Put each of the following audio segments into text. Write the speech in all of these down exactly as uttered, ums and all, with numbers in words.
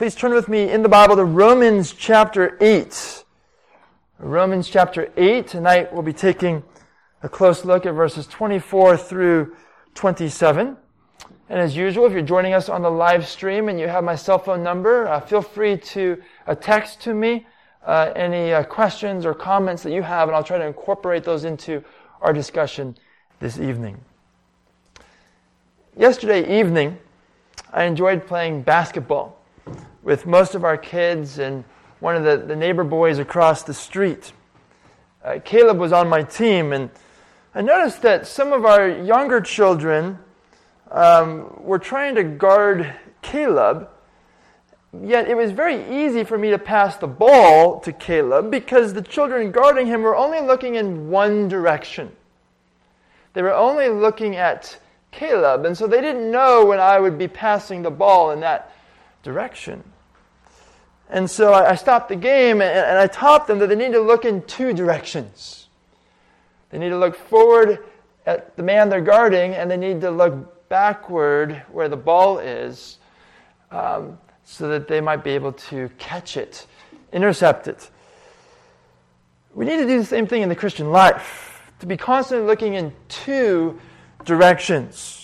Please turn with me in the Bible to Romans chapter eight. Romans chapter eight. Tonight we'll be taking a close look at verses twenty-four through twenty-seven. And as usual, if you're joining us on the live stream and you have my cell phone number, uh, feel free to uh, text to me uh, any uh, questions or comments that you have, and I'll try to incorporate those into our discussion this evening. Yesterday evening, I enjoyed playing basketball with most of our kids and one of the, the neighbor boys across the street. Uh, Caleb was on my team, and I noticed that some of our younger children um, were trying to guard Caleb, yet it was very easy for me to pass the ball to Caleb because the children guarding him were only looking in one direction. They were only looking at Caleb, and so they didn't know when I would be passing the ball in that direction. And so I stopped the game and, and I taught them that they need to look in two directions. They need to look forward at the man they're guarding, and they need to look backward where the ball is, um, so that they might be able to catch it, intercept it. We need to do the same thing in the Christian life, to be constantly looking in two directions.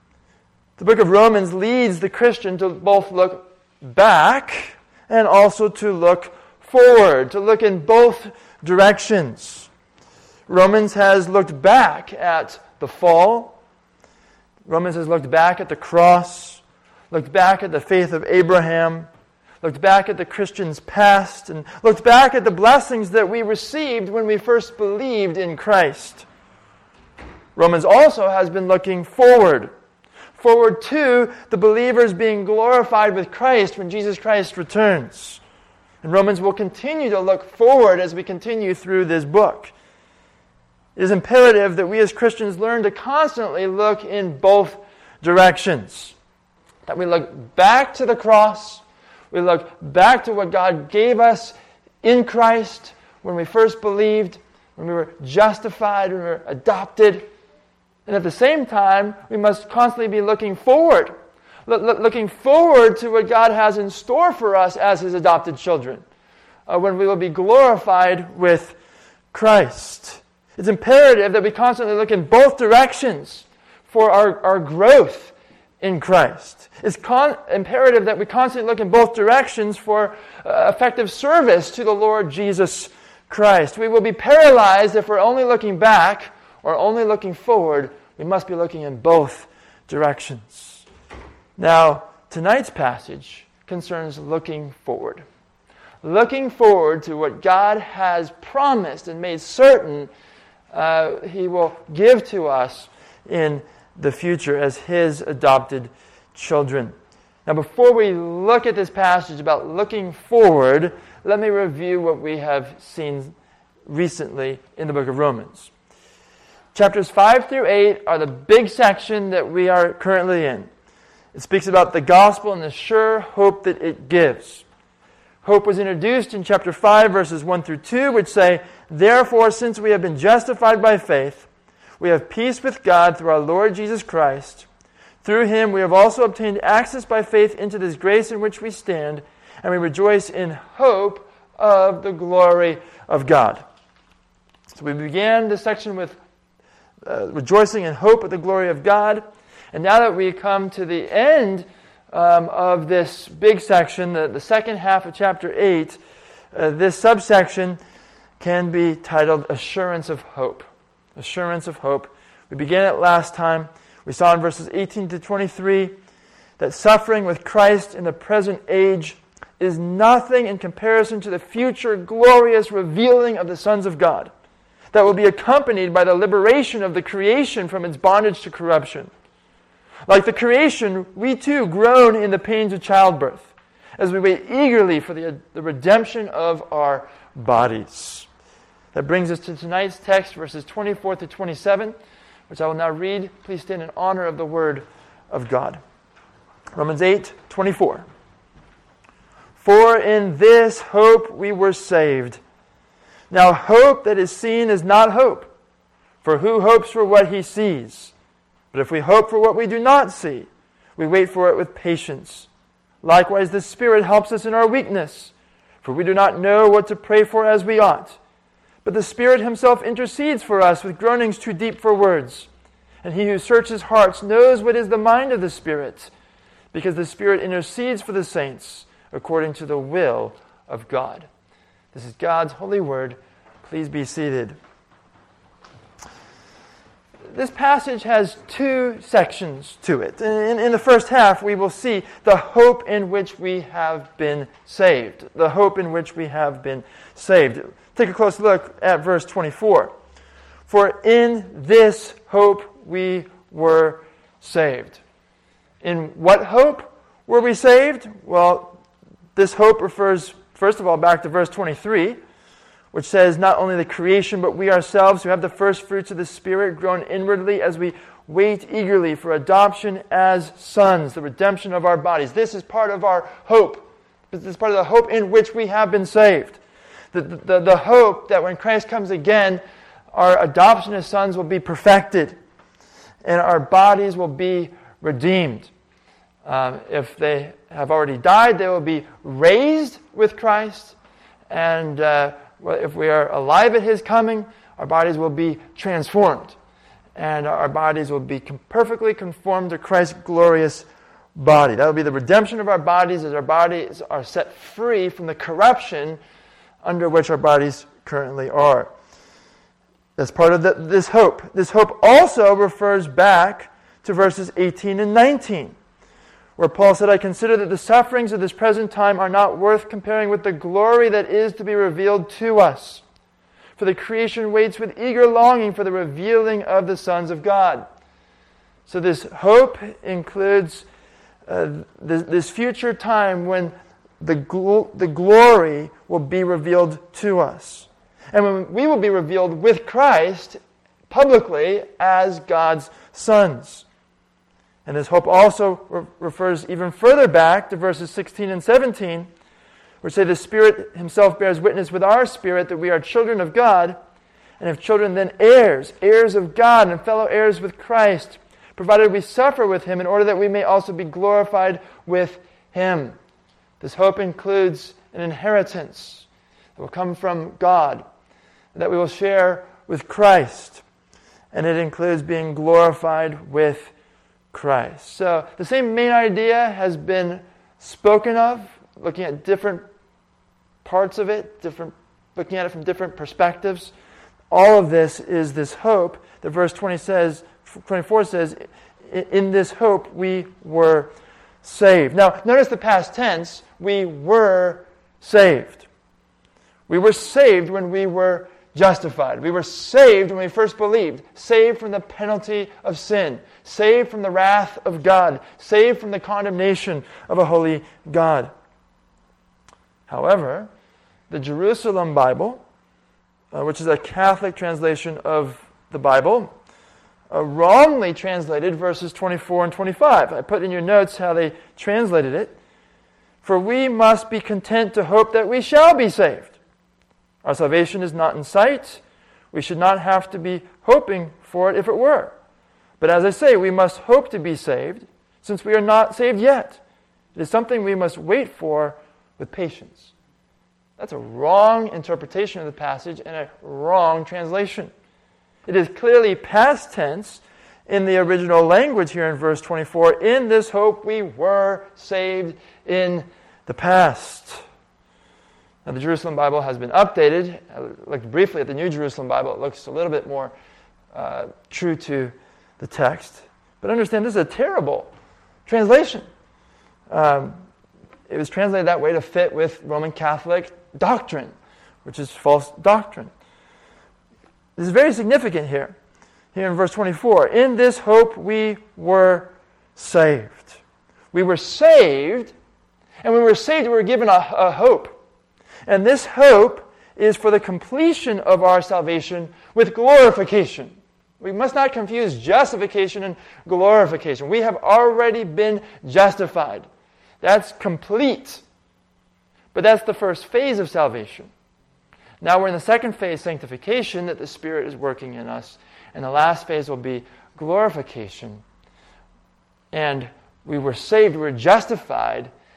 The book of Romans leads the Christian to both look back and also to look forward, to look in both directions. Romans has looked back at the fall. Romans has looked back at the cross, looked back at the faith of Abraham, looked back at the Christian's past, and looked back at the blessings that we received when we first believed in Christ. Romans also has been looking forward. Forward to the believers being glorified with Christ when Jesus Christ returns. And Romans will continue to look forward as we continue through this book. It is imperative that we as Christians learn to constantly look in both directions. That we look back to the cross, we look back to what God gave us in Christ when we first believed, when we were justified, when we were adopted. And at the same time, we must constantly be looking forward. Lo- lo- looking forward to what God has in store for us as His adopted children. Uh, when we will be glorified with Christ. It's imperative that we constantly look in both directions for our, our growth in Christ. It's con- imperative that we constantly look in both directions for uh, effective service to the Lord Jesus Christ. We will be paralyzed if we're only looking back or only looking forward. We must be looking in both directions. Now, tonight's passage concerns looking forward. Looking forward to what God has promised and made certain uh, He will give to us in the future as His adopted children. Now, before we look at this passage about looking forward, let me review what we have seen recently in the book of Romans. Chapters five through eight are the big section that we are currently in. It speaks about the gospel and the sure hope that it gives. Hope was introduced in chapter five, verses one through two, which say, "Therefore, since we have been justified by faith, we have peace with God through our Lord Jesus Christ. Through Him we have also obtained access by faith into this grace in which we stand, and we rejoice in hope of the glory of God." So we began this section with Uh, rejoicing in hope of the glory of God. And now that we come to the end um, of this big section, the, the second half of chapter eight, uh, this subsection can be titled Assurance of Hope. Assurance of Hope. We began it last time. We saw in verses eighteen to twenty-three that suffering with Christ in the present age is nothing in comparison to the future glorious revealing of the sons of God, that will be accompanied by the liberation of the creation from its bondage to corruption. Like the creation, we too groan in the pains of childbirth, as we wait eagerly for the, the redemption of our bodies. That brings us to tonight's text, verses twenty-four to twenty-seven, which I will now read. Please stand in honor of the Word of God. Romans eight, twenty-four. "For in this hope we were saved. Now hope that is seen is not hope, for who hopes for what he sees? But if we hope for what we do not see, we wait for it with patience. Likewise, the Spirit helps us in our weakness, for we do not know what to pray for as we ought. But the Spirit himself intercedes for us with groanings too deep for words. And he who searches hearts knows what is the mind of the Spirit, because the Spirit intercedes for the saints according to the will of God. This is God's holy word. Please be seated. This passage has two sections to it. In, in the first half, we will see the hope in which we have been saved. The hope in which we have been saved. Take a close look at verse twenty-four. For in this hope we were saved. In what hope were we saved? Well, this hope refers, first of all, back to verse twenty-three, which says, not only the creation, but we ourselves who have the first fruits of the Spirit grown inwardly as we wait eagerly for adoption as sons, the redemption of our bodies. This is part of our hope. This is part of the hope in which we have been saved. The, the, the hope that when Christ comes again, our adoption as sons will be perfected and our bodies will be redeemed. Um, if they have already died, they will be raised with Christ, and uh, Well, if we are alive at his coming, our bodies will be transformed. And our bodies will be perfectly conformed to Christ's glorious body. That will be the redemption of our bodies as our bodies are set free from the corruption under which our bodies currently are. That's part of the, this hope. This hope also refers back to verses eighteen and nineteen, where Paul said, I consider that the sufferings of this present time are not worth comparing with the glory that is to be revealed to us. For the creation waits with eager longing for the revealing of the sons of God. So this hope includes uh, this, this future time when the, gl- the glory will be revealed to us. And when we will be revealed with Christ publicly as God's sons. And this hope also re- refers even further back to verses sixteen and seventeen, where say the Spirit himself bears witness with our spirit that we are children of God, and if children then heirs, heirs of God and fellow heirs with Christ, provided we suffer with him in order that we may also be glorified with him. This hope includes an inheritance that will come from God, that we will share with Christ, and it includes being glorified with Christ. So the same main idea has been spoken of, looking at different parts of it, different, looking at it from different perspectives. All of this is this hope that verse twenty says, twenty-four says, in this hope we were saved. Now, notice the past tense, we were saved. We were saved when we were justified. We were saved when we first believed. Saved from the penalty of sin. Saved from the wrath of God. Saved from the condemnation of a holy God. However, the Jerusalem Bible, uh, which is a Catholic translation of the Bible, uh, wrongly translated verses twenty-four and twenty-five. I put in your notes how they translated it. For we must be content to hope that we shall be saved. Our salvation is not in sight. We should not have to be hoping for it if it were. But as I say, we must hope to be saved, since we are not saved yet. It is something we must wait for with patience. That's a wrong interpretation of the passage and a wrong translation. It is clearly past tense in the original language here in verse twenty-four. In this hope we were saved in the past. Now, the Jerusalem Bible has been updated. I looked briefly at the New Jerusalem Bible. It looks a little bit more uh, true to the text. But understand, this is a terrible translation. Um, it was translated that way to fit with Roman Catholic doctrine, which is false doctrine. This is very significant here. Here in verse twenty-four, in this hope we were saved. We were saved, and when we were saved, we were given a, a hope. And this hope is for the completion of our salvation with glorification. We must not confuse justification and glorification. We have already been justified. That's complete. But that's the first phase of salvation. Now we're in the second phase, sanctification, that the Spirit is working in us. And the last phase will be glorification. And we were saved, we were justified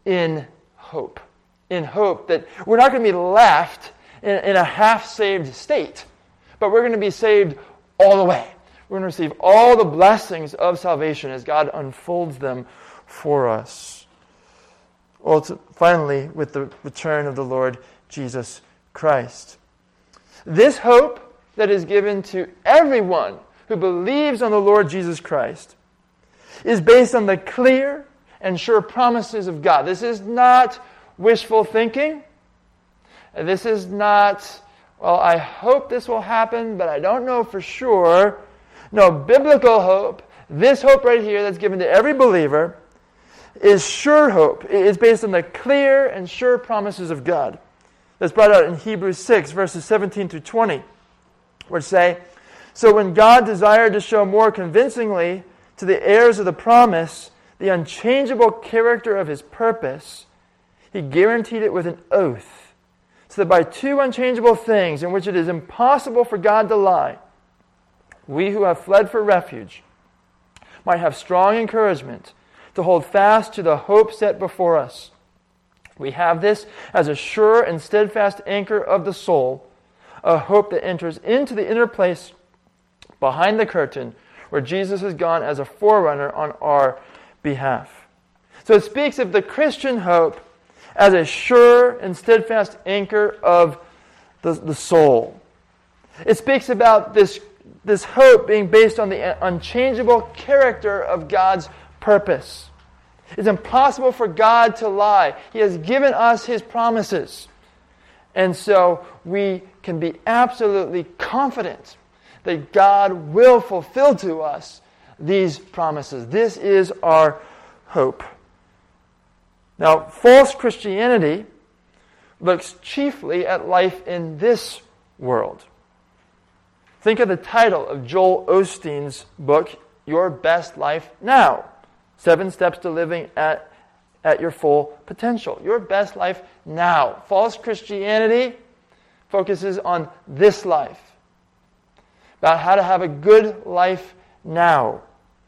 in hope. In hope that we're not going to be left in, in a half-saved state, but we're going to be saved all the way. We're going to receive all the blessings of salvation as God unfolds them for us. Ulti- Finally, with the return of the Lord Jesus Christ. This hope that is given to everyone who believes on the Lord Jesus Christ is based on the clear and sure promises of God. This is not wishful thinking. This is not, well, I hope this will happen, but I don't know for sure. No, biblical hope, this hope right here that's given to every believer, is sure hope. It is based on the clear and sure promises of God. That's brought out in Hebrews six, verses seventeen through twenty, which say, "So when God desired to show more convincingly to the heirs of the promise the unchangeable character of His purpose, He guaranteed it with an oath, so that by two unchangeable things in which it is impossible for God to lie, we who have fled for refuge might have strong encouragement to hold fast to the hope set before us. We have this as a sure and steadfast anchor of the soul, a hope that enters into the inner place behind the curtain, where Jesus has gone as a forerunner on our behalf." So it speaks of the Christian hope as a sure and steadfast anchor of the, the soul. It speaks about this, this hope being based on the unchangeable character of God's purpose. It's impossible for God to lie. He has given us His promises. And so we can be absolutely confident that God will fulfill to us these promises. This is our hope. Now, false Christianity looks chiefly at life in this world. Think of the title of Joel Osteen's book, Your Best Life Now. Seven Steps to Living at, at Your Full Potential. Your best life now. False Christianity focuses on this life, about how to have a good life now.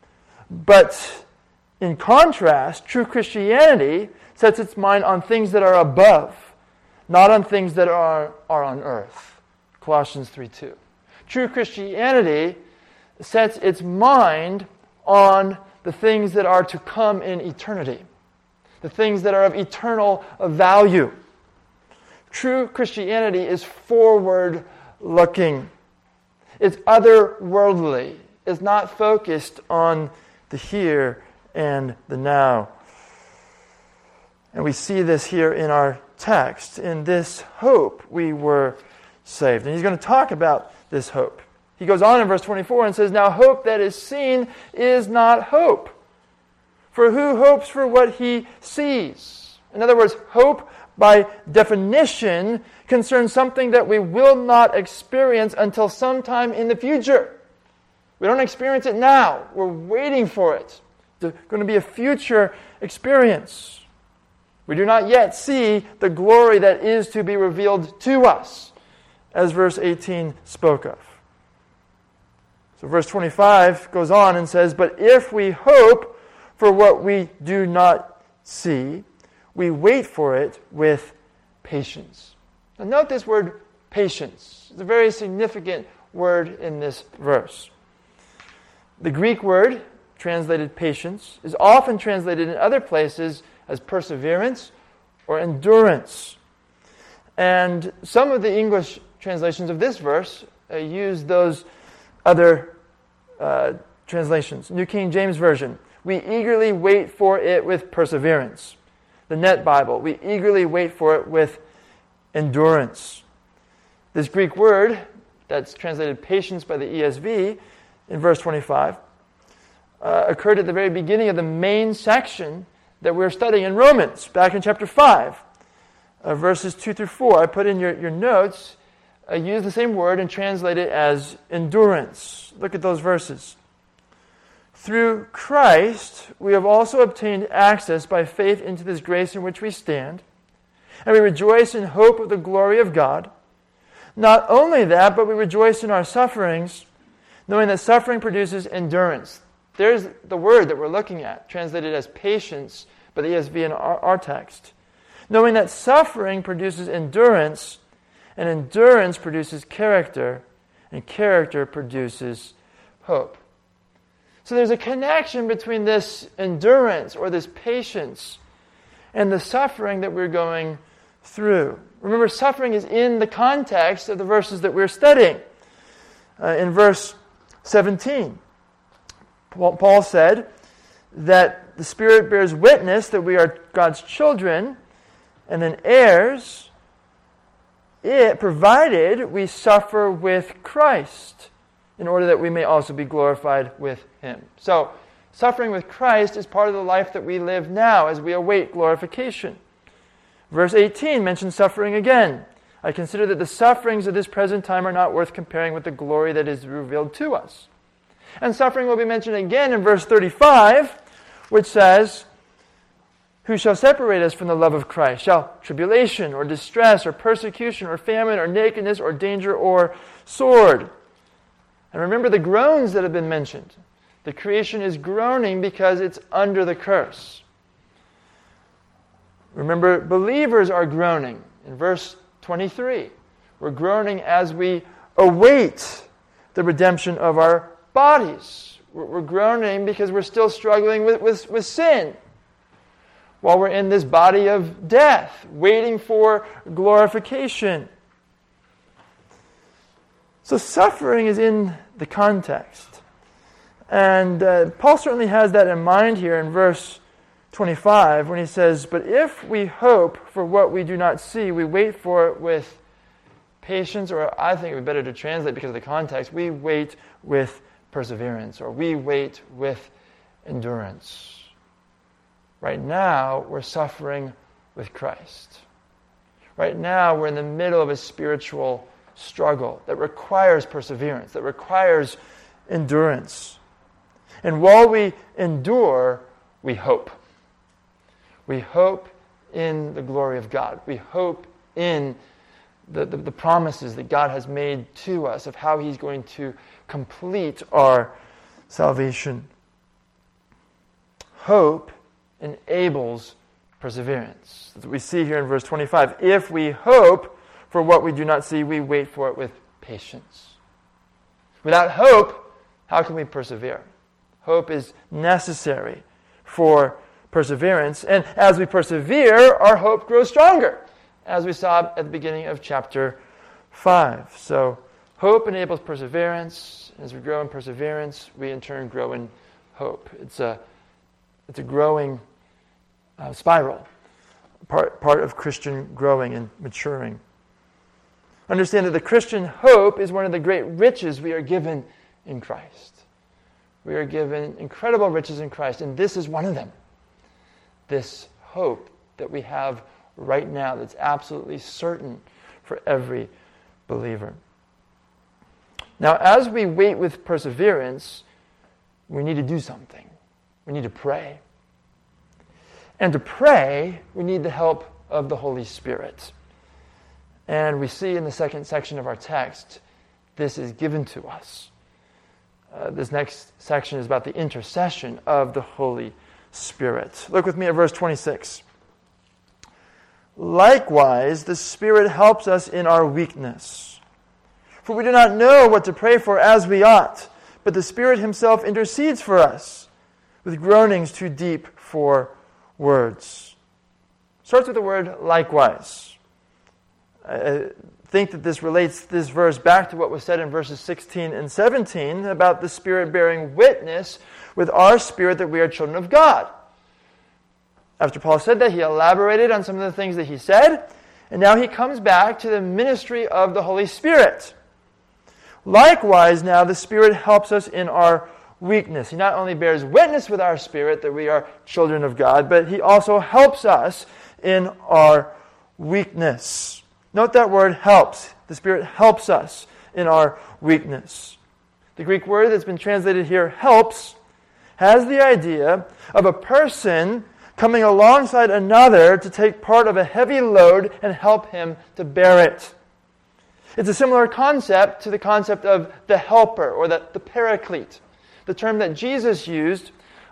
But in contrast, true Christianity sets its mind on things that are above, not on things that are, are on earth. Colossians three two. True Christianity sets its mind on the things that are to come in eternity, the things that are of eternal value. True Christianity is forward-looking. It's otherworldly. It's not focused on the here and the now. And we see this here in our text. In this hope we were saved. And he's going to talk about this hope. He goes on in verse twenty-four and says, "Now hope that is seen is not hope. For who hopes for what he sees?" In other words, hope by definition concerns something that we will not experience until sometime in the future. We don't experience it now. We're waiting for it. It's going to be a future experience. We do not yet see the glory that is to be revealed to us, as verse eighteen spoke of. So verse twenty-five goes on and says, "But if we hope for what we do not see, we wait for it with patience." Now note this word patience. It's a very significant word in this verse. The Greek word, translated patience, is often translated in other places as perseverance or endurance. And some of the English translations of this verse uh, use those other uh, translations. New King James Version, "We eagerly wait for it with perseverance." The Net Bible, "We eagerly wait for it with endurance." This Greek word that's translated patience by the E S V in verse twenty-five uh, occurred at the very beginning of the main section that we're studying in Romans, back in chapter five, uh, verses two through four. I put in your, your notes, uh, use the same word and translate it as endurance. Look at those verses. "Through Christ, we have also obtained access by faith into this grace in which we stand, and we rejoice in hope of the glory of God. Not only that, but we rejoice in our sufferings, knowing that suffering produces endurance." There's the word that we're looking at, translated as patience but the E S V in our, our text. Knowing that suffering produces endurance, and endurance produces character, and character produces hope. So there's a connection between this endurance or this patience and the suffering that we're going through. Remember, suffering is in the context of the verses that we're studying. Uh, in verse seventeen, Paul said that the Spirit bears witness that we are God's children, and then heirs, it provided we suffer with Christ, in order that we may also be glorified with Him. So, suffering with Christ is part of the life that we live now as we await glorification. Verse eighteen mentions suffering again. I consider that the sufferings of this present time are not worth comparing with the glory that is revealed to us. And suffering will be mentioned again in verse thirty-five, which says, who shall separate us from the love of Christ? Shall tribulation or distress or persecution or famine or nakedness or danger or sword? And remember the groans that have been mentioned. The creation is groaning because it's under the curse. Remember, believers are groaning. In verse twenty-three, we're groaning as we await the redemption of our bodies. We're groaning because we're still struggling with, with, with sin, while we're in this body of death, waiting for glorification. So suffering is in the context. And uh, Paul certainly has that in mind here in verse twenty-five when he says, but if we hope for what we do not see, we wait for it with patience, or I think it would be better to translate because of the context, we wait with perseverance, or we wait with endurance. Right now, we're suffering with Christ. Right now, we're in the middle of a spiritual struggle that requires perseverance, that requires endurance. And while we endure, we hope. We hope in the glory of God. We hope in the, the, the promises that God has made to us of how He's going to complete our salvation. Hope enables perseverance. That's what we see here in verse twenty-five. If we hope for what we do not see, we wait for it with patience. Without hope, how can we persevere? Hope is necessary for perseverance. And as we persevere, our hope grows stronger, as we saw at the beginning of chapter five. So hope enables perseverance. As we grow in perseverance, we in turn grow in hope. It's a It's a growing uh, spiral, part, part of Christian growing and maturing. Understand that the Christian hope is one of the great riches we are given in Christ. We are given incredible riches in Christ, and this is one of them. This hope that we have right now that's absolutely certain for every believer. Now, as we wait with perseverance, we need to do something. We need to pray. And to pray, we need the help of the Holy Spirit. And we see in the second section of our text, this is given to us. Uh, this next section is about the intercession of the Holy Spirit. Look with me at verse twenty-six. Likewise, the Spirit helps us in our weakness. For we do not know what to pray for as we ought, but the Spirit Himself intercedes for us with groanings too deep for words. Starts with the word likewise. I think that this relates this verse back to what was said in verses sixteen and seventeen about the Spirit bearing witness with our spirit that we are children of God. After Paul said that, he elaborated on some of the things that he said, and now he comes back to the ministry of the Holy Spirit. Likewise, now the Spirit helps us in our weakness. He not only bears witness with our spirit that we are children of God, but He also helps us in our weakness. Note that word helps. The Spirit helps us in our weakness. The Greek word that's been translated here, helps, has the idea of a person coming alongside another to take part of a heavy load and help him to bear it. It's a similar concept to the concept of the helper or the, the paraclete, the term that Jesus used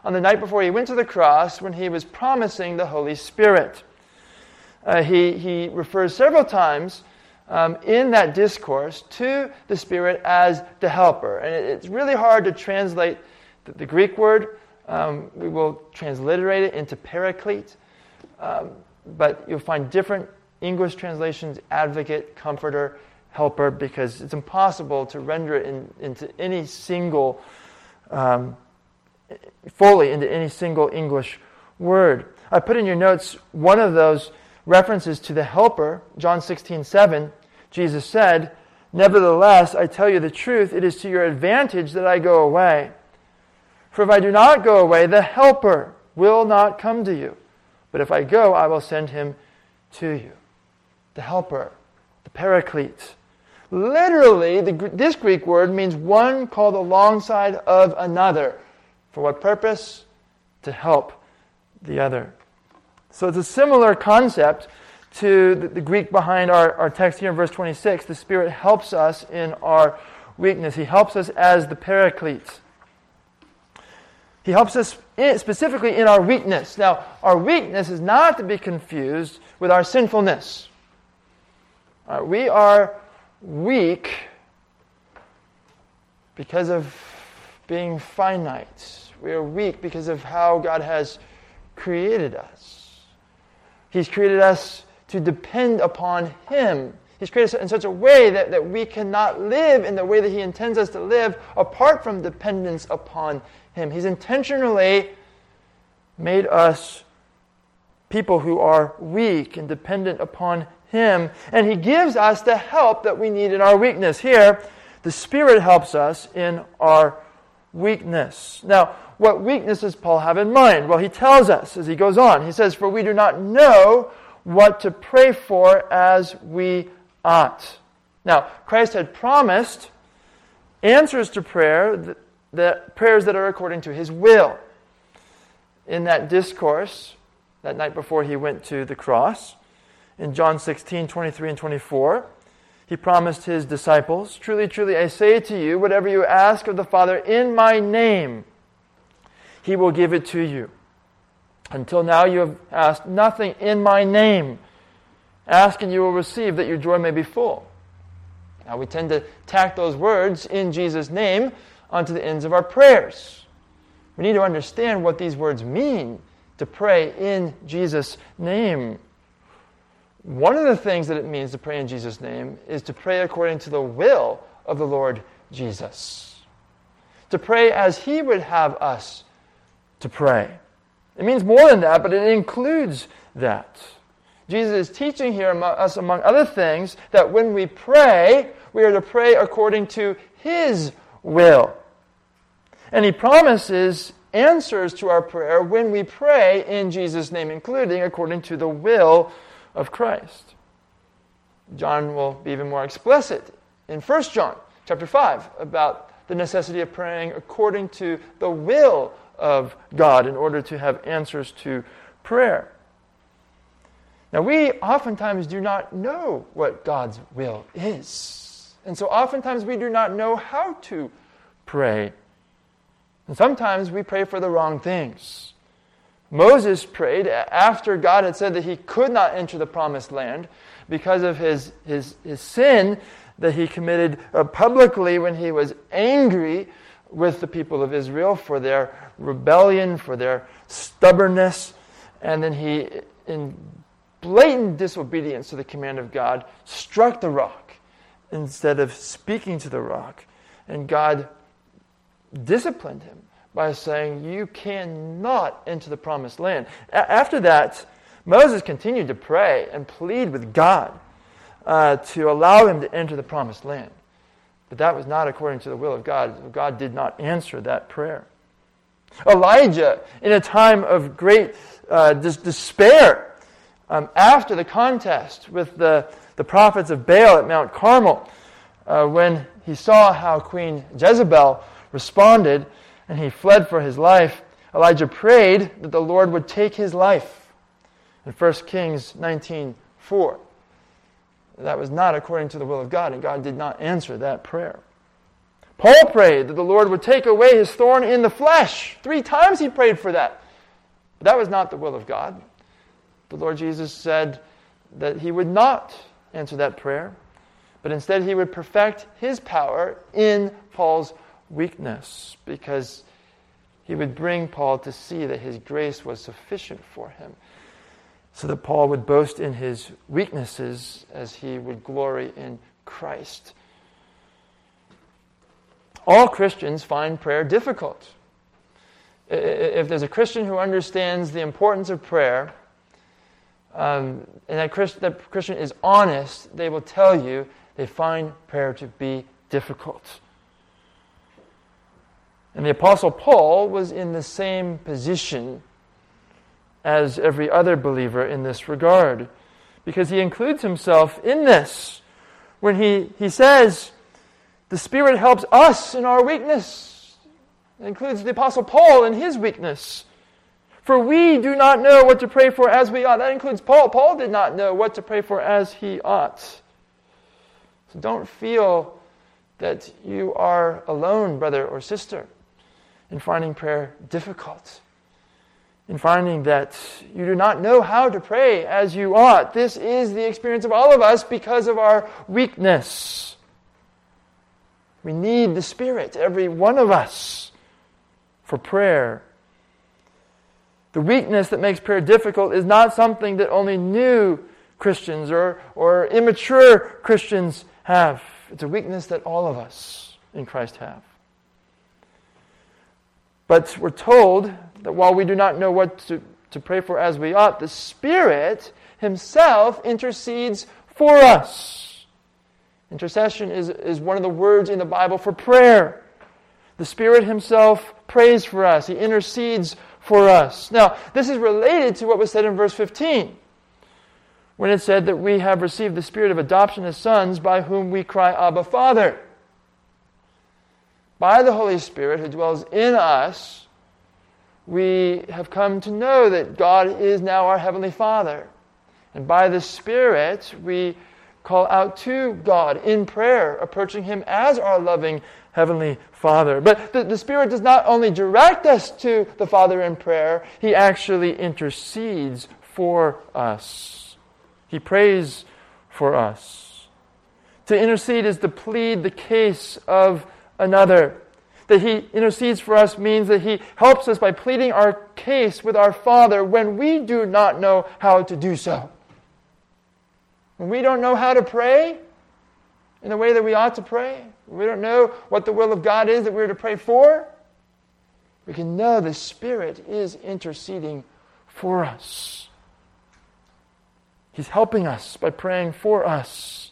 on the night before he went to the cross when he was promising the Holy Spirit. Uh, he, he refers several times um, in that discourse to the Spirit as the helper. And it, it's really hard to translate the, the Greek word. Um, we will transliterate it into paraclete. Um, but you'll find different English translations, advocate, comforter, helper, because it's impossible to render it in, into any single, um, fully into any single English word. I put in your notes one of those references to the helper, John sixteen seven. Jesus said, "Nevertheless, I tell you the truth, it is to your advantage that I go away. For if I do not go away, the helper will not come to you. But if I go, I will send him to you." The helper, the paraclete. Literally, the, this Greek word means one called alongside of another. For what purpose? To help the other. So it's a similar concept to the, the Greek behind our, our text here in verse twenty-six. The Spirit helps us in our weakness. He helps us as the paraclete. He helps us in, specifically in our weakness. Now, our weakness is not to be confused with our sinfulness. Uh, we are weak because of being finite. We are weak because of how God has created us. He's created us to depend upon Him. He's created us in such a way that, that we cannot live in the way that He intends us to live apart from dependence upon Him. He's intentionally made us people who are weak and dependent upon Him. And He gives us the help that we need in our weakness. Here, the Spirit helps us in our weakness. Now, what weakness does Paul have in mind? Well, he tells us as he goes on. He says, "For we do not know what to pray for as we ought." Now, Christ had promised answers to prayer, that, that prayers that are according to His will. In that discourse, that night before He went to the cross, in John sixteen, twenty-three and twenty-four, He promised His disciples, "Truly, truly, I say to you, whatever you ask of the Father in my name, He will give it to you. Until now you have asked nothing in my name. Ask and you will receive, that your joy may be full." Now we tend to tack those words, "in Jesus' name," onto the ends of our prayers. We need to understand what these words mean, to pray in Jesus' name. One of the things that it means to pray in Jesus' name is to pray according to the will of the Lord Jesus. To pray as He would have us to pray. It means more than that, but it includes that. Jesus is teaching here among us, among other things, that when we pray, we are to pray according to His will. And He promises answers to our prayer when we pray in Jesus' name, including according to the will of Christ. John will be even more explicit in First John chapter five about the necessity of praying according to the will of God in order to have answers to prayer. Now, we oftentimes do not know what God's will is. And so oftentimes we do not know how to pray. And sometimes we pray for the wrong things. Moses prayed after God had said that he could not enter the promised land because of his, his, his sin that he committed uh, publicly when he was angry with the people of Israel for their rebellion, for their stubbornness. And then he, in blatant disobedience to the command of God, struck the rock instead of speaking to the rock. And God disciplined him by saying, "You cannot enter the promised land." A- after that, Moses continued to pray and plead with God uh, to allow him to enter the promised land. But that was not according to the will of God. God did not answer that prayer. Elijah, in a time of great uh, dis- despair, um, after the contest with the, the prophets of Baal at Mount Carmel, uh, when he saw how Queen Jezebel responded, and he fled for his life, Elijah prayed that the Lord would take his life. In First Kings nineteen four. That was not according to the will of God, and God did not answer that prayer. Paul prayed that the Lord would take away his thorn in the flesh. Three times he prayed for that. But that was not the will of God. The Lord Jesus said that he would not answer that prayer, but instead he would perfect his power in Paul's weakness, because he would bring Paul to see that his grace was sufficient for him, so that Paul would boast in his weaknesses as he would glory in Christ. All Christians find prayer difficult. If there's a Christian who understands the importance of prayer, um, and that, Christ, that Christian is honest, they will tell you they find prayer to be difficult. And the Apostle Paul was in the same position as every other believer in this regard, because he includes himself in this when he, he says, the Spirit helps us in our weakness. It includes the Apostle Paul in his weakness. For we do not know what to pray for as we ought. That includes Paul. Paul did not know what to pray for as he ought. So don't feel that you are alone, brother or sister, in finding prayer difficult, in finding that you do not know how to pray as you ought. This is the experience of all of us because of our weakness. We need the Spirit, every one of us, for prayer. The weakness that makes prayer difficult is not something that only new Christians or, or immature Christians have. It's a weakness that all of us in Christ have. But we're told that while we do not know what to, to pray for as we ought, the Spirit Himself intercedes for us. Intercession is, is one of the words in the Bible for prayer. The Spirit Himself prays for us. He intercedes for us. Now, this is related to what was said in verse fifteen, when it said that we have received the Spirit of adoption as sons, by whom we cry, Abba, Father. By the Holy Spirit who dwells in us, we have come to know that God is now our Heavenly Father. And by the Spirit, we call out to God in prayer, approaching Him as our loving Heavenly Father. But the, the Spirit does not only direct us to the Father in prayer, He actually intercedes for us. He prays for us. To intercede is to plead the case of another. That He intercedes for us means that He helps us by pleading our case with our Father when we do not know how to do so. When we don't know how to pray in the way that we ought to pray, when we don't know what the will of God is that we're to pray for, we can know the Spirit is interceding for us. He's helping us by praying for us.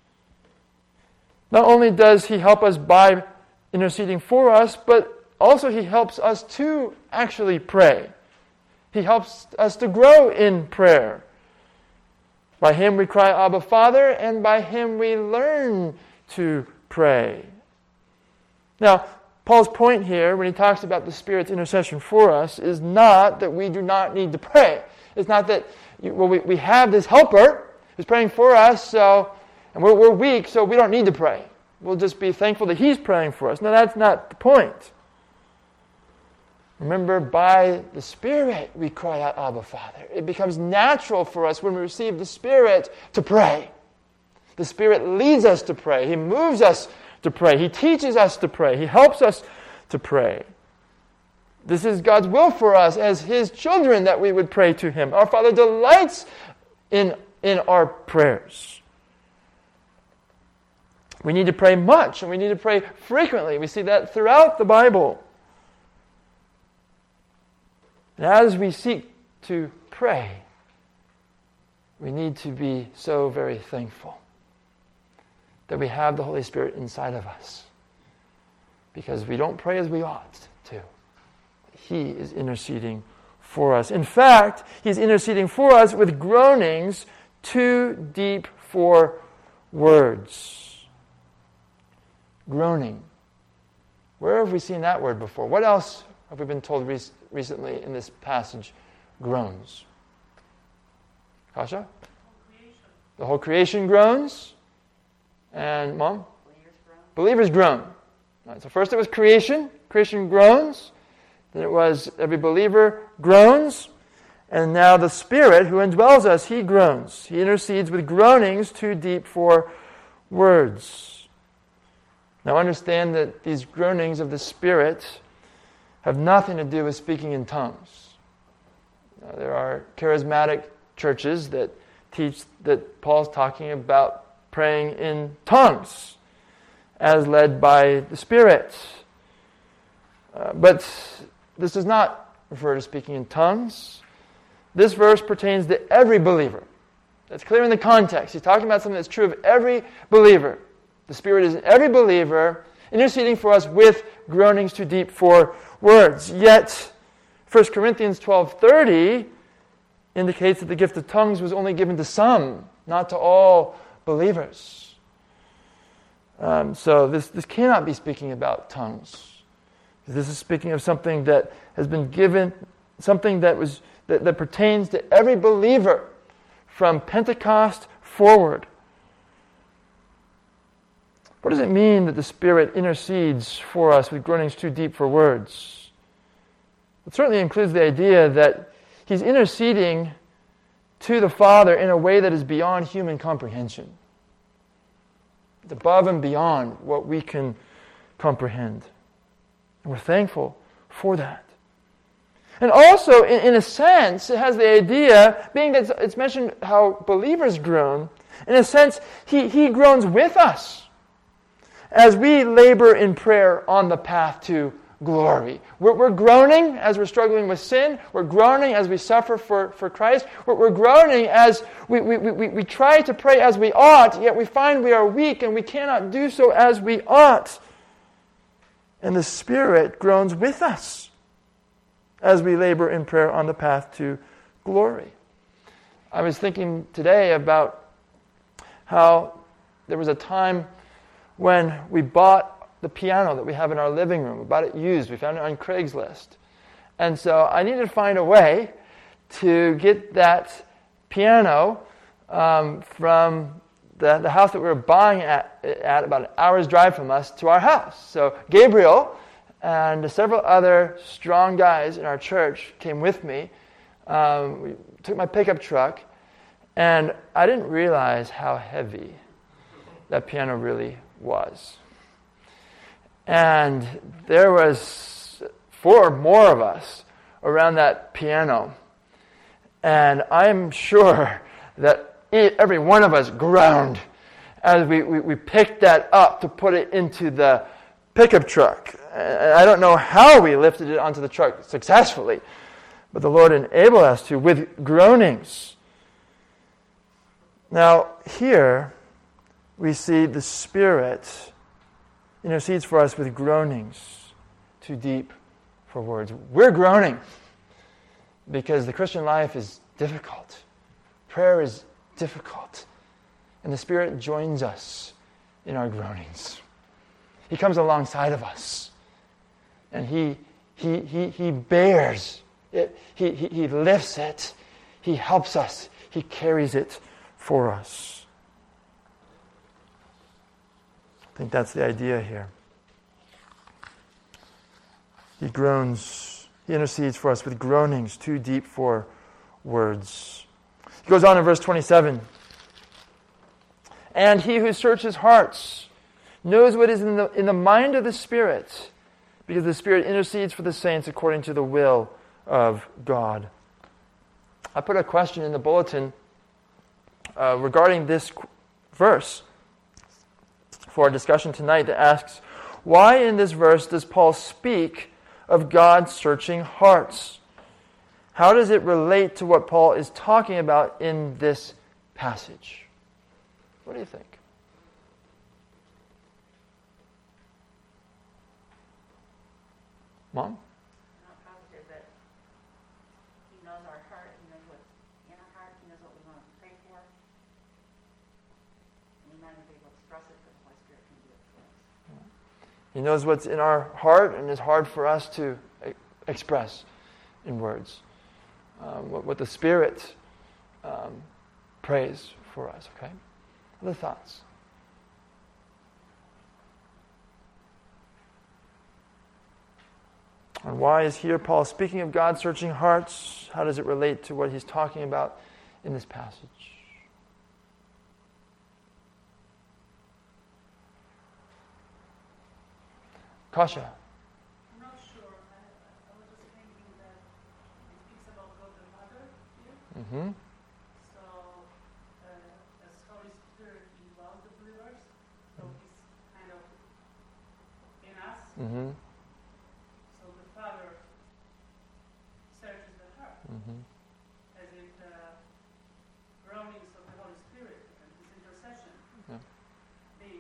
Not only does He help us by interceding for us, but also He helps us to actually pray. He helps us to grow in prayer. By Him we cry, Abba, Father, and by Him we learn to pray. Now, Paul's point here, when he talks about the Spirit's intercession for us, is not that we do not need to pray. It's not that you, well, we, we have this helper who's praying for us, so and we're, we're weak, so we don't need to pray. We'll just be thankful that He's praying for us. No, that's not the point. Remember, by the Spirit we cry out, Abba, Father. It becomes natural for us when we receive the Spirit to pray. The Spirit leads us to pray. He moves us to pray. He teaches us to pray. He helps us to pray. This is God's will for us as His children, that we would pray to Him. Our Father delights in, in our prayers. We need to pray much, and we need to pray frequently. We see that throughout the Bible. And as we seek to pray, we need to be so very thankful that we have the Holy Spirit inside of us, because we don't pray as we ought to. He is interceding for us. In fact, He's interceding for us with groanings too deep for words. Groaning. Where have we seen that word before? What else have we been told re- recently in this passage? Groans. Kasha? The whole creation groans. And Mom? Believers groan. Believers groan. Right, so first it was creation. Creation groans. Then it was every believer groans. And now the Spirit who indwells us, He groans. He intercedes with groanings too deep for words. Now understand that these groanings of the Spirit have nothing to do with speaking in tongues. Now, there are charismatic churches that teach that Paul's talking about praying in tongues as led by the Spirit. Uh, but this does not refer to speaking in tongues. This verse pertains to every believer. That's clear in the context. He's talking about something that's true of every believer. The Spirit is in every believer, interceding for us with groanings too deep for words. Yet, First Corinthians twelve thirty indicates that the gift of tongues was only given to some, not to all believers. Um, so this, this cannot be speaking about tongues. This is speaking of something that has been given, something that was that, that pertains to every believer from Pentecost forward. What does it mean that the Spirit intercedes for us with groanings too deep for words? It certainly includes the idea that He's interceding to the Father in a way that is beyond human comprehension. It's above and beyond what we can comprehend. And we're thankful for that. And also, in, in a sense, it has the idea, being that it's, it's mentioned how believers groan, in a sense, he, he groans with us as we labor in prayer on the path to glory. We're, we're groaning as we're struggling with sin. We're groaning as we suffer for, for Christ. We're, we're groaning as we, we, we, we try to pray as we ought, yet we find we are weak and we cannot do so as we ought. And the Spirit groans with us as we labor in prayer on the path to glory. I was thinking today about how there was a time when we bought the piano that we have in our living room. We bought it used. We found it on Craigslist. And so I needed to find a way to get that piano um, from the, the house that we were buying at, at about an hour's drive from us to our house. So Gabriel and several other strong guys in our church came with me. Um, we took my pickup truck, and I didn't realize how heavy that piano really was. And there was four more of us around that piano. And I'm sure that every one of us groaned as we, we, we picked that up to put it into the pickup truck. And I don't know how we lifted it onto the truck successfully, but the Lord enabled us to with groanings. Now, here we see the Spirit intercedes for us with groanings too deep for words. We're groaning because the Christian life is difficult. Prayer is difficult. And the Spirit joins us in our groanings. He comes alongside of us. And He He He, he bears it. He, he, he lifts it. He helps us. He carries it for us. I think that's the idea here. He groans, He intercedes for us with groanings too deep for words. He goes on in verse twenty-seven. And He who searches hearts knows what is in the, in the mind of the Spirit, because the Spirit intercedes for the saints according to the will of God. I put a question in the bulletin uh, regarding this qu- verse for our discussion tonight that asks, why in this verse does Paul speak of God searching hearts? How does it relate to what Paul is talking about in this passage? What do you think? Mom? I'm not positive, but He knows our heart. He knows what's in our heart. He knows what we want to pray for. And He might not be able to express it, but the Holy Spirit can do it for us. He knows what's in our heart, and it's hard for us to express in words. Um, what, what the Spirit um, prays for us, okay? Other thoughts? And why is here Paul speaking of God searching hearts? How does it relate to what he's talking about in this passage? Kasha. I'm not sure. I, I was just thinking that it speaks about God the Father here. Mm-hmm. So, uh, as Holy Spirit indwells the believers, so He's kind of in us. Mm-hmm. So the Father searches the heart, Mm-hmm. as if the groanings of the Holy Spirit and His intercession Yeah. being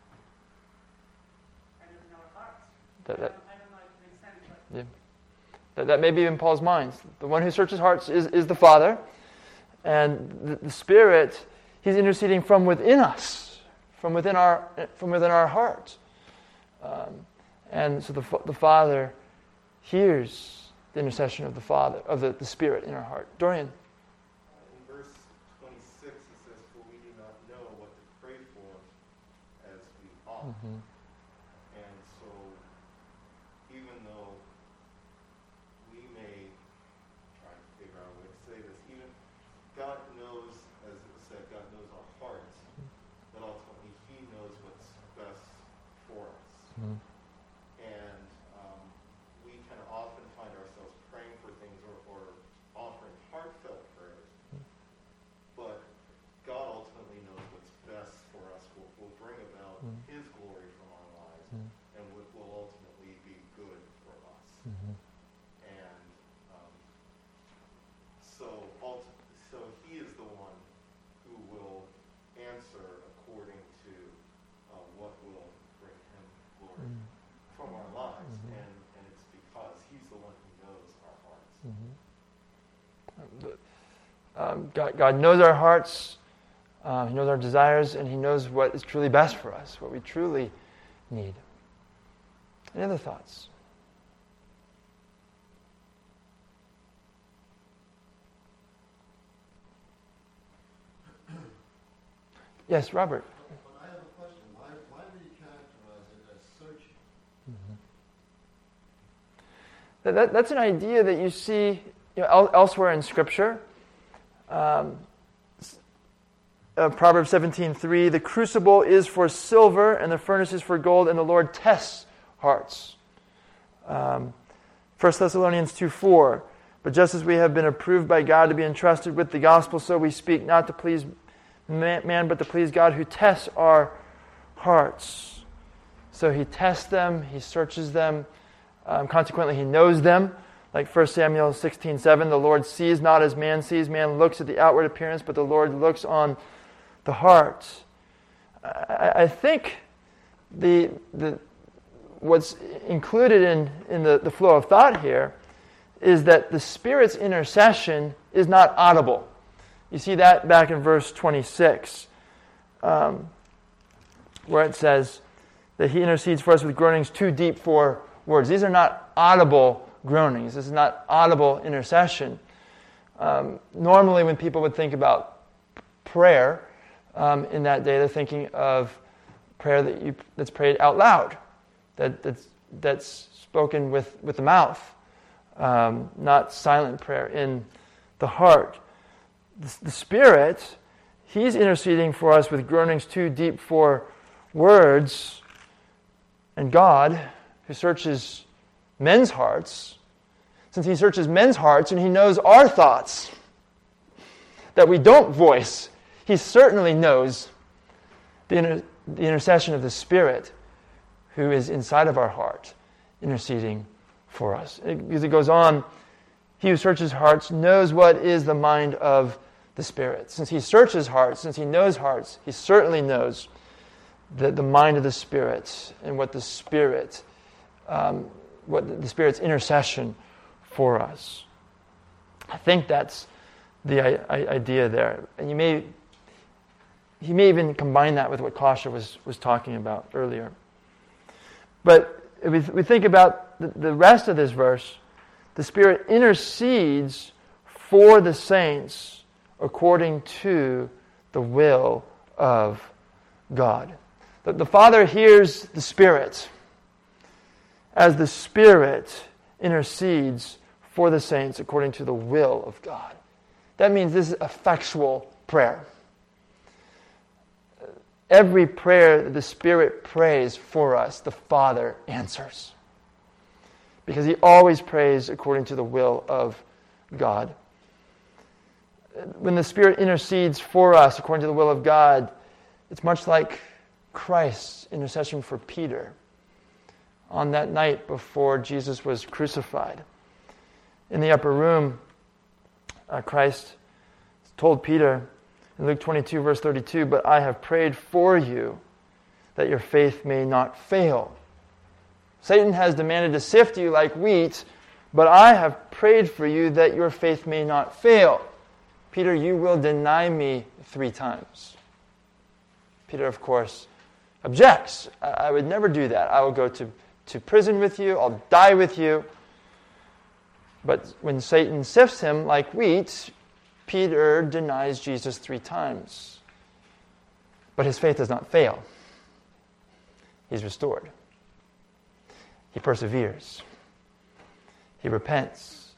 kind of in our hearts. That, I, that, don't, I don't know if it makes sense, but yeah. that, that may be in Paul's mind. The one who searches hearts is, is the Father, and the, the Spirit, he's interceding from within us, from within our from within our heart. Um, and so the the Father hears the intercession of the Father, of the, the Spirit in our heart. Dorian. In verse twenty-six, it says, "For we do not know what to pray for as we ought." Mm-hmm. And so, even though we may try to figure out a way to say this, even God knows, as it was said, God knows our hearts, but ultimately He knows what's best for us. Mm-hmm. And um, we can often find ourselves praying for things or, or offering heartfelt prayers. But God ultimately knows what's best for us, will, will bring about Mm. His glory from our lives, Mm. and will, will ultimately be good for us. Mm-hmm. And um, so, ulti- so He is the one who will answer according to uh, what will bring Him glory Mm. from our lives, Mhm. and, and it's because He's the one who knows our hearts. Mm-hmm. Um, God, God knows our hearts, um, He knows our desires, and He knows what is truly best for us, what we truly need. Any other thoughts? Yes, Robert. But I have a question. Why, why do you characterize it as searching? That, that, that's an idea that you see you know, el- elsewhere in Scripture. Um, uh, Proverbs seventeen three, the crucible is for silver and the furnace is for gold, and the Lord tests hearts. Um, First Thessalonians two four, but just as we have been approved by God to be entrusted with the gospel, so we speak not to please man, man but to please God who tests our hearts. So He tests them, He searches them. Um, consequently, He knows them. Like First Samuel sixteen seven, the Lord sees not as man sees. Man looks at the outward appearance, but the Lord looks on the heart. I, I think the the what's included in, in the, the flow of thought here is that the Spirit's intercession is not audible. You see that back in verse twenty-six, um, where it says that He intercedes for us with groanings too deep for words. These are not audible groanings. This is not audible intercession. Um, normally when people would think about prayer um, in that day, they're thinking of prayer that you, that's prayed out loud, that, that's, that's spoken with, with the mouth, um, not silent prayer in the heart. The, the Spirit, He's interceding for us with groanings too deep for words, and God, who searches men's hearts, since He searches men's hearts and He knows our thoughts that we don't voice, He certainly knows the, inter- the intercession of the Spirit who is inside of our heart, interceding for us. Because it goes on, He who searches hearts knows what is the mind of the Spirit. Since He searches hearts, since He knows hearts, He certainly knows the, the mind of the Spirit and what the Spirit Um, what the Spirit's intercession for us. I think that's the I, I idea there. And you may, he may even combine that with what Kasha was, was talking about earlier. But if we, we think about the, the rest of this verse, the Spirit intercedes for the saints according to the will of God. The, the Father hears the Spirit as the Spirit intercedes for the saints according to the will of God. That means this is effectual prayer. Every prayer that the Spirit prays for us, the Father answers. Because He always prays according to the will of God. When the Spirit intercedes for us according to the will of God, it's much like Christ's intercession for Peter on that night before Jesus was crucified. In the upper room, uh, Christ told Peter in Luke twenty-two, verse thirty-two, "But I have prayed for you that your faith may not fail. Satan has demanded to sift you like wheat, but I have prayed for you that your faith may not fail. Peter, you will deny me three times." Peter, of course, objects. I, I would never do that. I will go to, to prison with you. I'll die with you. But when Satan sifts him like wheat, Peter denies Jesus three times. But his faith does not fail. He's restored. He perseveres. He repents.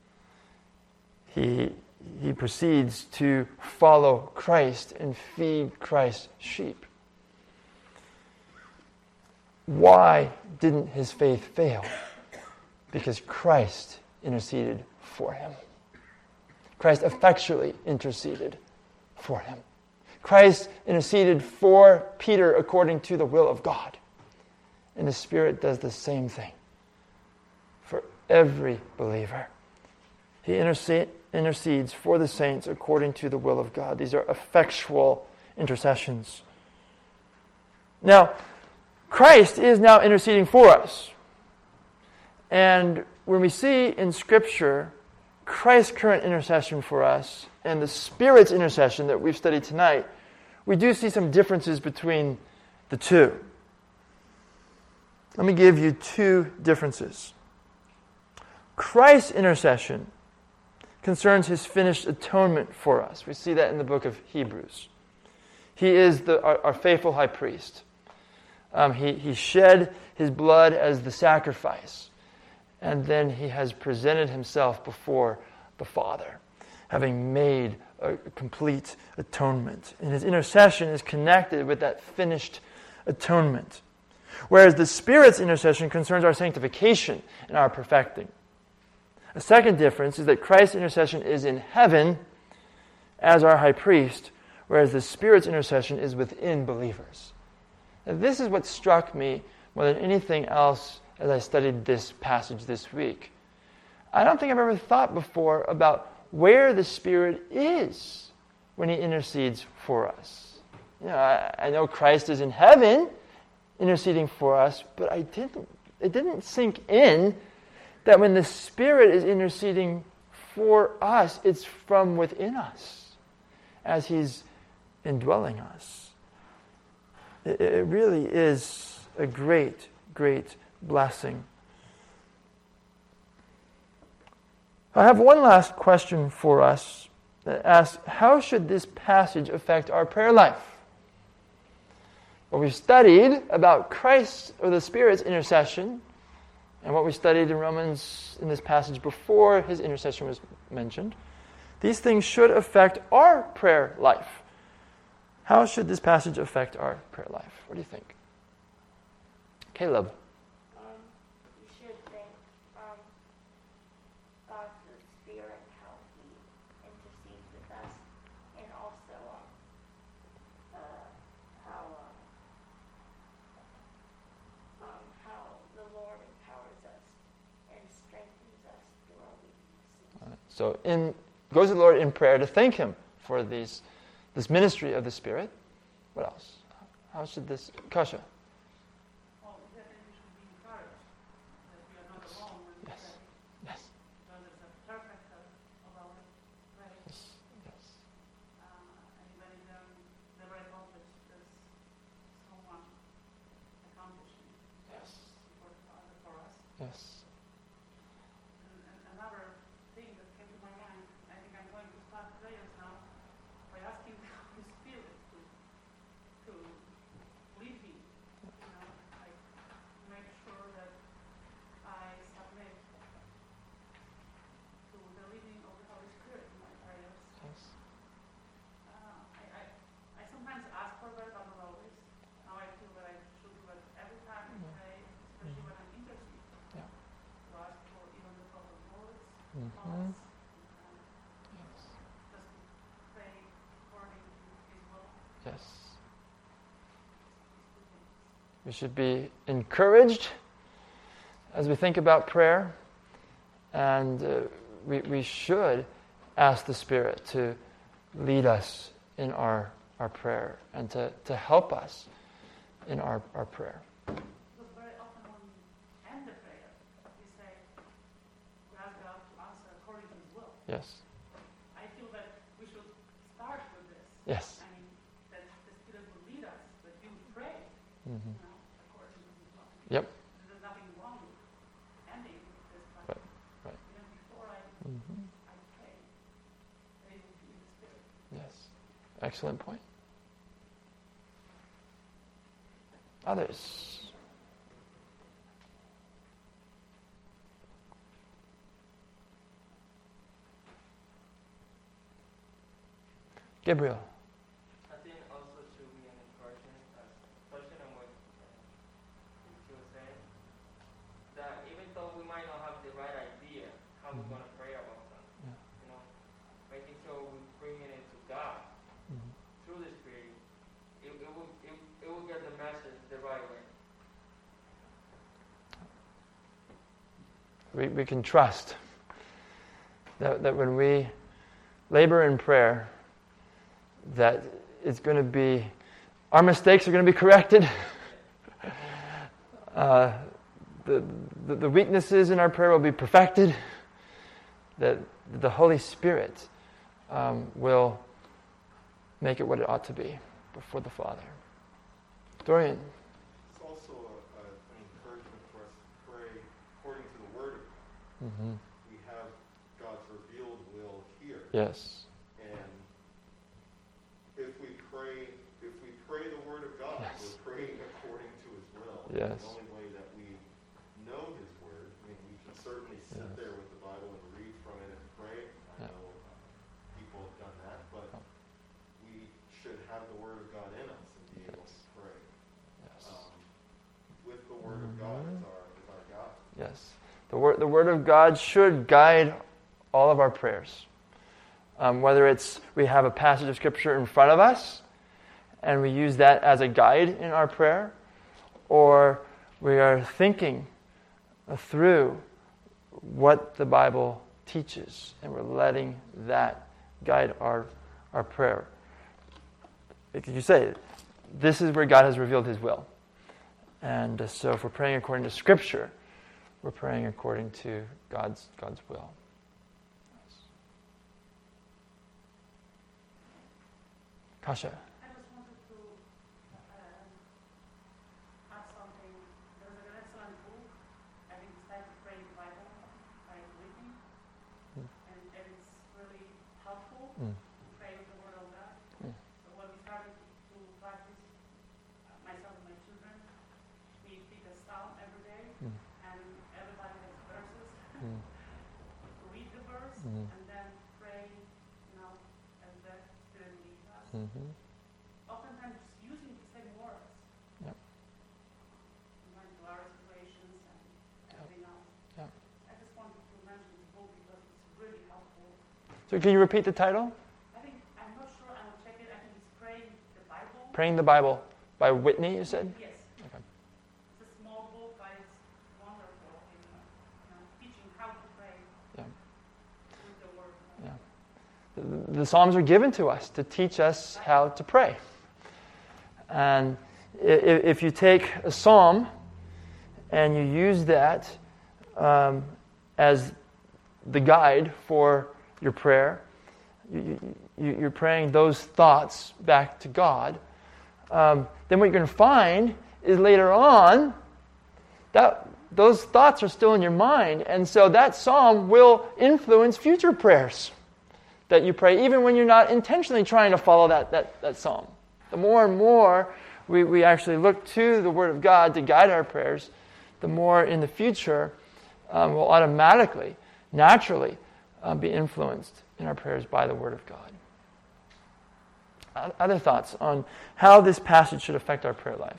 He, he proceeds to follow Christ and feed Christ's sheep. Why didn't his faith fail? Because Christ interceded for him. Christ effectually interceded for him. Christ interceded for Peter according to the will of God. And the Spirit does the same thing for every believer. He intercede, intercedes for the saints according to the will of God. These are effectual intercessions. Now, Christ is now interceding for us. And when we see in Scripture Christ's current intercession for us and the Spirit's intercession that we've studied tonight, we do see some differences between the two. Let me give you two differences. Christ's intercession concerns His finished atonement for us. We see that in the book of Hebrews. He is the, our, our faithful high priest. Um, he, he shed His blood as the sacrifice. And then He has presented Himself before the Father, having made a complete atonement. And His intercession is connected with that finished atonement. Whereas the Spirit's intercession concerns our sanctification and our perfecting. A second difference is that Christ's intercession is in heaven as our high priest, whereas the Spirit's intercession is within believers. Now, this is what struck me more than anything else as I studied this passage this week. I don't think I've ever thought before about where the Spirit is when He intercedes for us. You know, I, I know Christ is in heaven interceding for us, but I didn't. It didn't sink in that when the Spirit is interceding for us, it's from within us, as He's indwelling us. It, it really is a great, great blessing. I have one last question for us that asks, how should this passage affect our prayer life? What we've studied about Christ's or the Spirit's intercession, and what we studied in Romans in this passage before His intercession was mentioned, these things should affect our prayer life. How should this passage affect our prayer life? What do you think? Caleb. Um, you should think um, God's the Spirit, how He intercedes with us, and also um, uh, how um, um, how the Lord empowers us and strengthens us through our weaknesses. So in goes to the Lord in prayer to thank Him for these this ministry of the Spirit. What else? How should this Kasha? Well, that we should be encouraged that we are not alone when we Yes. pray. Yes. God is a perfect help of our prayers. Yes. Yes. Uh, and when it um, never accomplished, there's someone accomplishing Yes. for the Father for us. Yes. And, and another thing that came to my mind, I think I'm going to start prayers now by asking the Holy Spirit to to lead me thoughts. And, uh, just pray according to His will. Yes. We should be encouraged as we think about prayer, and uh, we, we should ask the Spirit to lead us in our, our prayer and to, to help us in our, our prayer. Because very often when we end the prayer, we say, we ask God to answer according to His will. Yes. I feel that we should start with this. Yes. I mean, that the Spirit will lead us, that we will pray, Mm-hmm. you know, according to His will. Yep. There's nothing wrong with ending with this, Right, but right. you know, before I, Mm-hmm. I pray, they will be in the Spirit. Yes. Excellent point. Others? Gabriel. I think also should be an encouragement, as touching on what uh, you were saying, that even though we might not have the right idea how Mhm. we're going to pray about something, Yeah. you know, making sure we bring it into God Mhm. through the Spirit, it, it will it, it will get the message the right way. We, we can trust that, that when we labor in prayer, that it's going to be, our mistakes are going to be corrected. uh, the, the, the weaknesses in our prayer will be perfected. That the Holy Spirit um, will make it what it ought to be before the Father. Dorian. It's also a, a, an encouragement for us to pray according to the Word of God. Mm-hmm. We have God's revealed will here. Yes. And if we pray, if we pray the Word of God, Yes. we're praying according to His will. Yes. The only way that we know His Word, I mean, we can certainly sit Yes. there with the Bible and read from it and pray. I Yeah. know uh, people have done that, but we should have the Word of God in us and be able to pray. Yes. Um, with the Word of God as our, as our God. Yes. The word, the Word of God should guide all of our prayers. Um, whether it's we have a passage of Scripture in front of us and we use that as a guide in our prayer, or we are thinking through what the Bible teaches and we're letting that guide our, our prayer. Like you say, this is where God has revealed His will. And uh, so if we're praying according to Scripture, we're praying according to God's God's will. Kasha. I just wanted to um, add something. There's an excellent book. I think it's titled Praying the Bible by Whitney. Mm. And, and it's really helpful Mm. to pray with the Word of God. Mm. So when we started to practice, uh, myself and my children, we pick a psalm every day, Mm. and everybody has verses. Mm. Read the verse, Mm. and then pray, you know, as the Spirit leads us. Mm-hmm. Oftentimes just using the same words. Yep. Like to our situations and everything else. Yep. I just wanted to mention this book because it's really helpful. So can you repeat the title? I think, I'm not sure, I will check it. I think it's Praying the Bible. Praying the Bible by Whitney, you said? Yes. Okay. It's a small book, but it's wonderful in you know, teaching how to pray Yeah. with the Word. Yeah. The, the Psalms are given to us to teach us how to pray. And if, if you take a psalm and you use that um, as the guide for your prayer, you, you, you're praying those thoughts back to God, um, then what you're going to find is later on that those thoughts are still in your mind, and so that psalm will influence future prayers that you pray, even when you're not intentionally trying to follow that, that, that psalm. The more and more we, we actually look to the Word of God to guide our prayers, the more in the future um, we'll automatically, naturally uh, be influenced in our prayers by the Word of God. Other thoughts on how this passage should affect our prayer life?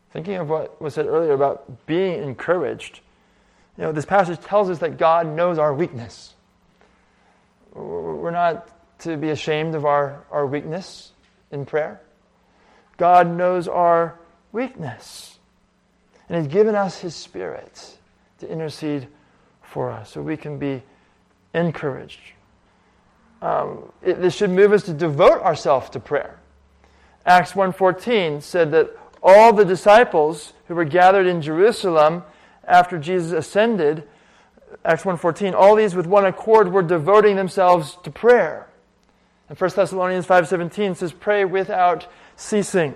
Thinking of what was said earlier about being encouraged, you know, this passage tells us that God knows our weakness. We're not to be ashamed of our, our weakness in prayer. God knows our weakness. And He's given us His Spirit to intercede for us so we can be encouraged. Um, it, this should move us to devote ourselves to prayer. Acts one fourteen said that all the disciples who were gathered in Jerusalem after Jesus ascended, Acts one fourteen, all these with one accord were devoting themselves to prayer. And First Thessalonians five seventeen says, pray without ceasing.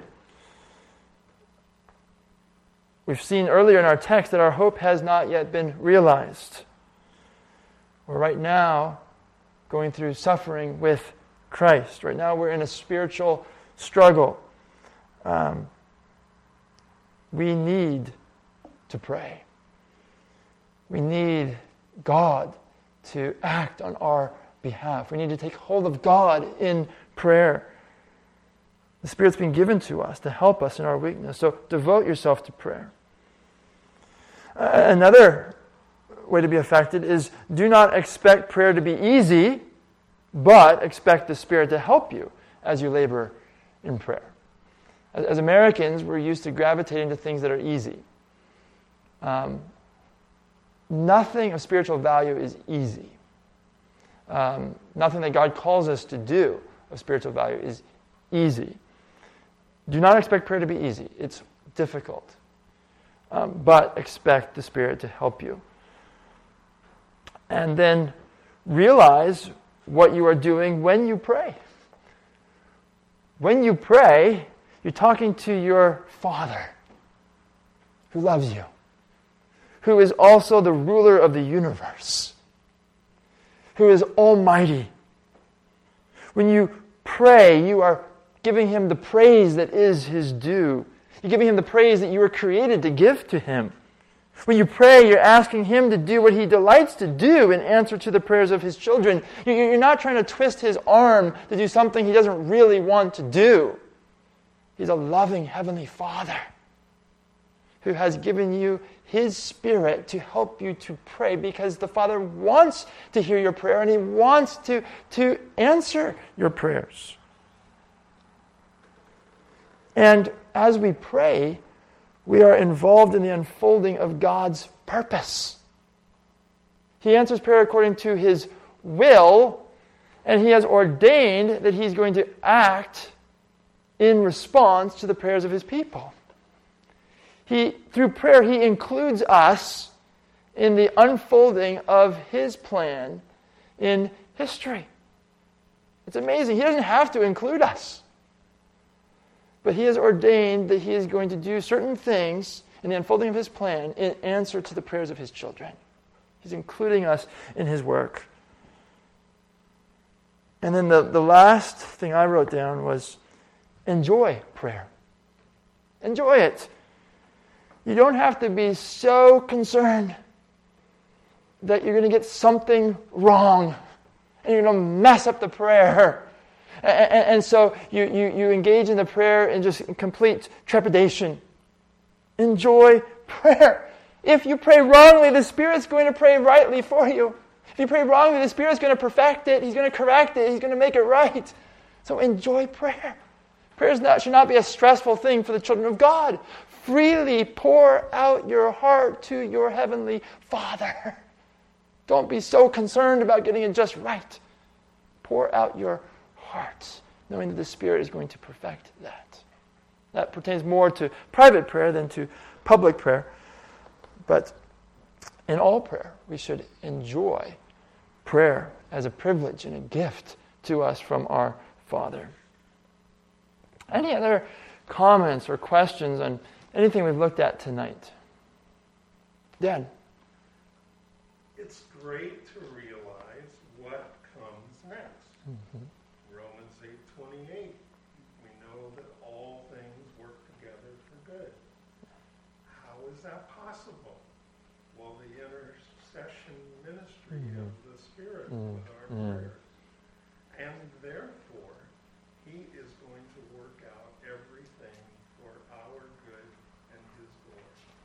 We've seen earlier in our text that our hope has not yet been realized. We're right now going through suffering with Christ. Right now we're in a spiritual struggle. Um, we need to pray. We need God to act on our behalf. We need to take hold of God in prayer. The Spirit's been given to us to help us in our weakness. So devote yourself to prayer. Uh, another way to be affected is do not expect prayer to be easy, but expect the Spirit to help you as you labor in prayer. As, as Americans, we're used to gravitating to things that are easy. Um, nothing of spiritual value is easy. Um, nothing that God calls us to do of spiritual value is easy. Do not expect prayer to be easy. It's difficult. Um, but expect the Spirit to help you. And then realize what you are doing when you pray. When you pray, you're talking to your Father who loves you, who is also the ruler of the universe, who is almighty. When you pray, you are giving Him the praise that is His due. You're giving Him the praise that you were created to give to Him. When you pray, you're asking Him to do what He delights to do in answer to the prayers of His children. You're not trying to twist His arm to do something He doesn't really want to do. He's a loving Heavenly Father who has given you His Spirit to help you to pray because the Father wants to hear your prayer and He wants to, to answer your prayers. And as we pray, we are involved in the unfolding of God's purpose. He answers prayer according to His will, and He has ordained that He's going to act in response to the prayers of His people. He, through prayer, He includes us in the unfolding of His plan in history. It's amazing. He doesn't have to include us. But He has ordained that He is going to do certain things in the unfolding of His plan in answer to the prayers of His children. He's including us in His work. And then the, the last thing I wrote down was enjoy prayer. Enjoy it. You don't have to be so concerned that you're going to get something wrong and you're going to mess up the prayer. And, and, and so you, you, you engage in the prayer in just complete trepidation. Enjoy prayer. If you pray wrongly, the Spirit's going to pray rightly for you. If you pray wrongly, the Spirit's going to perfect it. He's going to correct it. He's going to make it right. So enjoy prayer. Prayer is not, should not be a stressful thing for the children of God. Freely pour out your heart to your Heavenly Father. Don't be so concerned about getting it just right. Pour out your heart, knowing that the Spirit is going to perfect that. That pertains more to private prayer than to public prayer. But in all prayer, we should enjoy prayer as a privilege and a gift to us from our Father. Any other comments or questions on anything we've looked at tonight? Dan? It's great to realize what comes next. Mm-hmm. Romans eight twenty-eight. We know that all things work together for good. How is that possible? Well, the intercession ministry Mm-hmm. of the Spirit Mm-hmm. with our Mm-hmm. prayers. And therefore, He is going to work out everything for our good and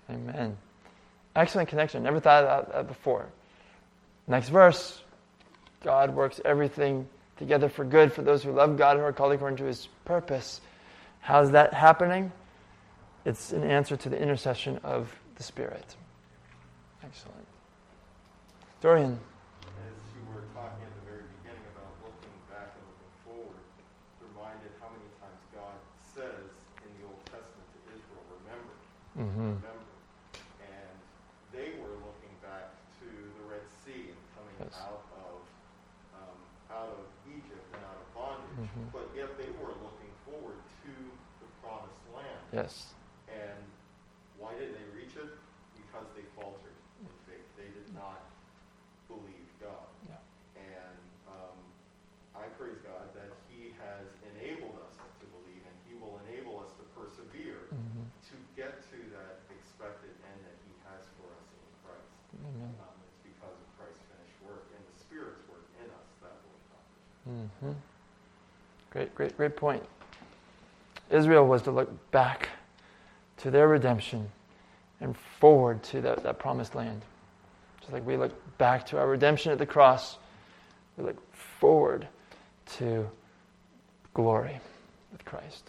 Amen. Excellent connection. Never thought of that before. Next verse. God works everything together for good for those who love God, who are called according to His purpose. How's that happening? It's an answer to the intercession of the Spirit. Excellent. Dorian. As you were talking at the very beginning about looking back and looking forward, reminded how many times God says in the Old Testament to Israel, remember, Mm-hmm. remember. And they were looking back to the Red Sea and coming Yes. out of um, out of Egypt and out of bondage, Mhm. but yet they were looking forward to the Promised Land. Yes. And why did they reach it? Because they faltered in faith. They did not believe God. Yeah. And um, I praise God that He has enabled us to believe, and He will enable us to persevere Mm-hmm. to get to that expected end that He has for us in Christ. Amen. Um, it's because of Christ's finished work and the Spirit's work in us that will accomplish it. Mm-hmm. Great, great, great point. Israel was to look back to their redemption and forward to that, that promised land. Just like we look back to our redemption at the cross, we look forward to glory with Christ.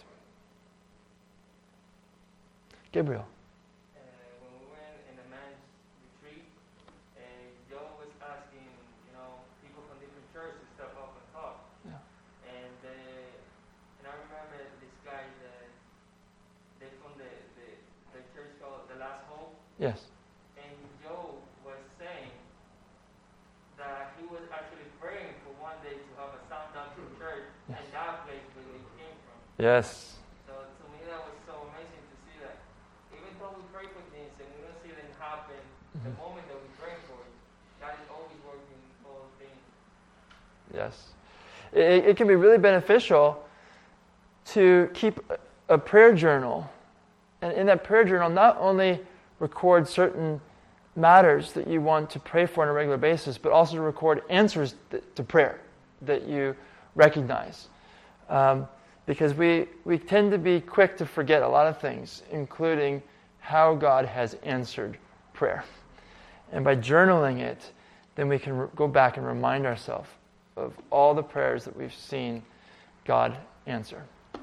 Gabriel. Uh, when we went in the men's retreat, uh, Joe was asking, you know, people from different churches to step up and talk. Yeah. And uh, and I remember this guy that they from the, the the church called The Last Hope, Yes. and Joe was saying that he was actually praying for one day to have a sound doctrine church, Yes. and that place where they came from. Yes. So to me that was so amazing to see that even though we pray for things and we don't see them happen the Mhm. moment that we pray for it, God is always working all things. Yes. It, it can be really beneficial to keep a, a prayer journal. And in that prayer journal, not only record certain matters that you want to pray for on a regular basis, but also to record answers th- to prayer that you recognize. Um, because we, we tend to be quick to forget a lot of things, including how God has answered prayer. And by journaling it, then we can re- go back and remind ourselves of all the prayers that we've seen God answer.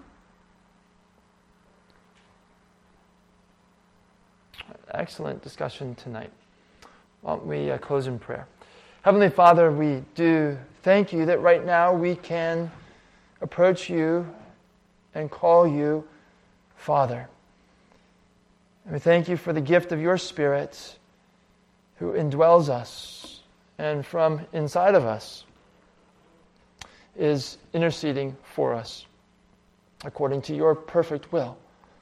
Excellent discussion tonight. Why don't we uh, close in prayer? Heavenly Father, we do thank you that right now we can approach you and call you Father. And we thank you for the gift of your Spirit who indwells us and from inside of us is interceding for us according to your perfect will.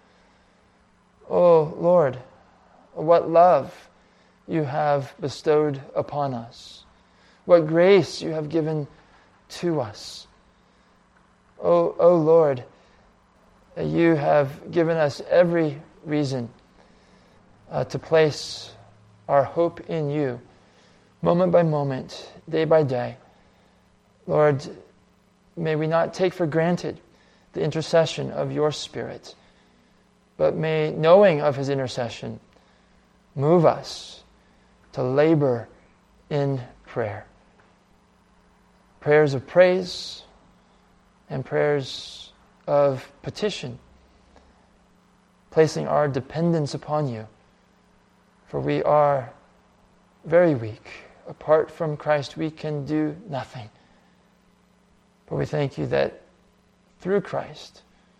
Oh Lord, what love you have bestowed upon us. What grace you have given to us. Oh, oh Lord, you have given us every reason uh, to place our hope in you, moment by moment, day by day. Lord, may we not take for granted the intercession of your Spirit, but may, knowing of his intercession, move us to labor in prayer. Prayers of praise and prayers of petition, placing our dependence upon you. For we are very weak. Apart from Christ, we can do nothing. But we thank you that through Christ,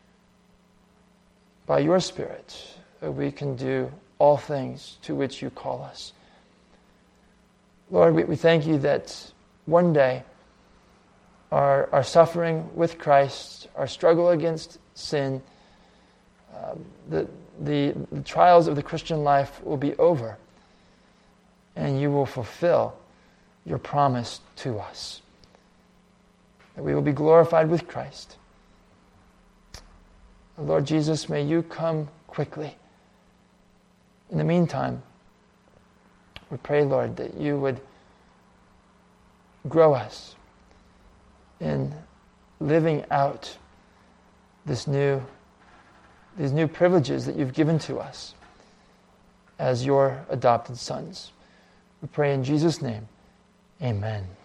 by your Spirit, we can do all things to which you call us. Lord, we, we thank you that one day our, our suffering with Christ, our struggle against sin, uh, the, the, the trials of the Christian life will be over, and you will fulfill your promise to us, that we will be glorified with Christ. Lord Jesus, may you come quickly. In the meantime, we pray, Lord, that you would grow us in living out this new, these new privileges that you've given to us. as your adopted sons. We pray in Jesus' name. Amen.